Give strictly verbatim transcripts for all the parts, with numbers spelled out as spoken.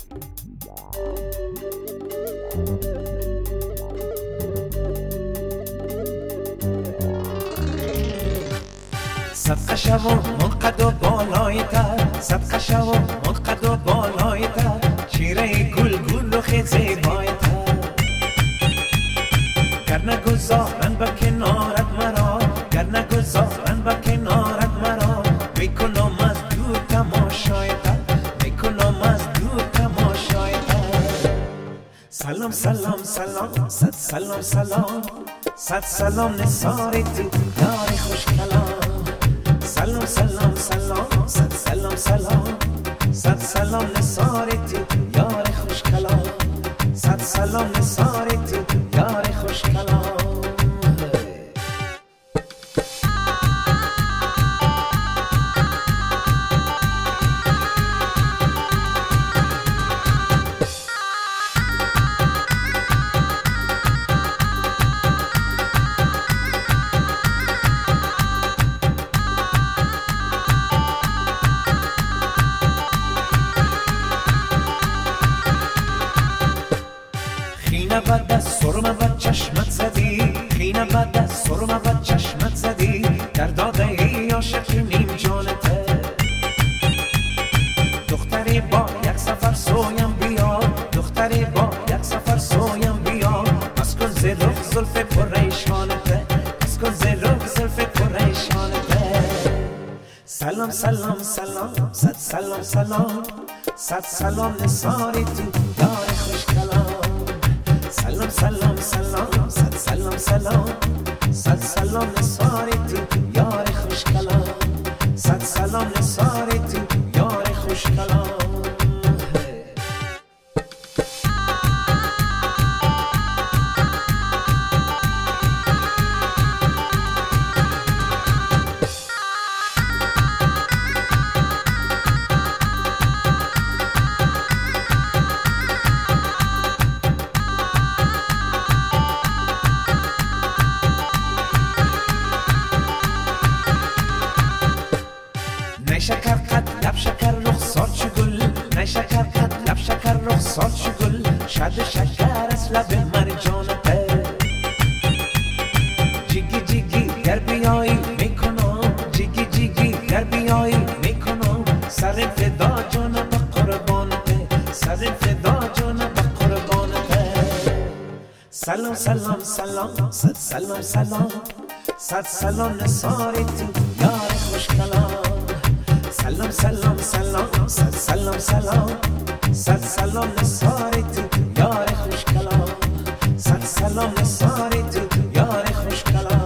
صدقه شو منقد و بالای تر، صدقه شو منقد و بالای تر، شیره گل گل و خیلی زیبای تر. گر نگذارن با کنارت مرا، گر نگذارن با کنارت مرا، میکنم از دور تماشای تر، میکنم از دور تماشای تر. سلام سلام سلام صد سلام سلام صد سلام نثار تو یار خوش کلام. سلام سلام سلام صد سلام سلام صد سلام نثار تو یار خوش کلام. صد سلام نثار تو یار خوش کلام. خینه بد سرمه و چشمت زدی، خینه بد سرمه و چشمت زدی، در داده ای عاشق نیم جانته. دختری با یک سفر سویم بیا، دختری با یک سفر سویم بیا، پس کن ز رخ زلف پریشانته، پس کن ز رخ زلف پریشانته. سلام سلام سلام صد سلام سلام صد سلام نثار تو یار خوش کلام. سلام سلام سلام صد سلام سلام صد سلام نثار تو یار خوش کلام. صد سلام نثار تو یار خوش کلام. نی شکر قد لب شکر رخسار چو گل، نی شکر قد لب شکر رخسار چو گل، شد شکر از لب مرجانته. جیگی جیگی گر بیایی میکنم، جیگی جیگی گر بیایی میکنم، سر فدا جانم به قربانته، سر فدا جانم به قربانته. سلام سلام سلام صد سلام سلام صد سلام نثار تو یار خوش کلام. سلام سلام سلام صد سلام سلام صد سلام نثار تو یار خوش کلام. صد سلام نثار تو یار خوش کلام.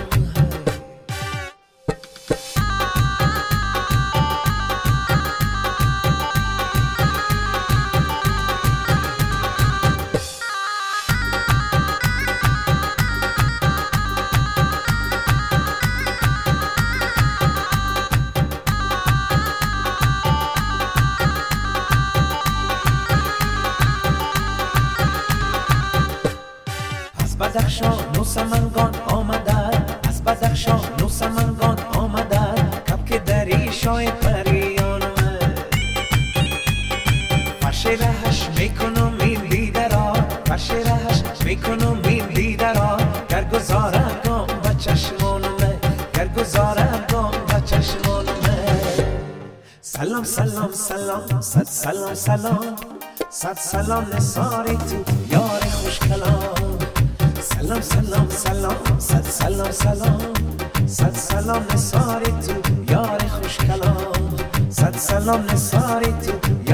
بدخشان و سمنگان آمده، از بدخشان و سمنگان آمده، کبک دری شای پریانمه. فرش رهش میکنم این دیده را، فرش رهش میکنم این دیده را، گر گذاره گام و چشمانمه، گر گذاره گام و چشمانمه. سلام سلام سلام صد سلام سلام صد سلام نثار تو یار خوش کلام. سلام سلام سلام صد سلام سلام صد سلام نثار تو یار خوش کلام. صد سلام نثار تو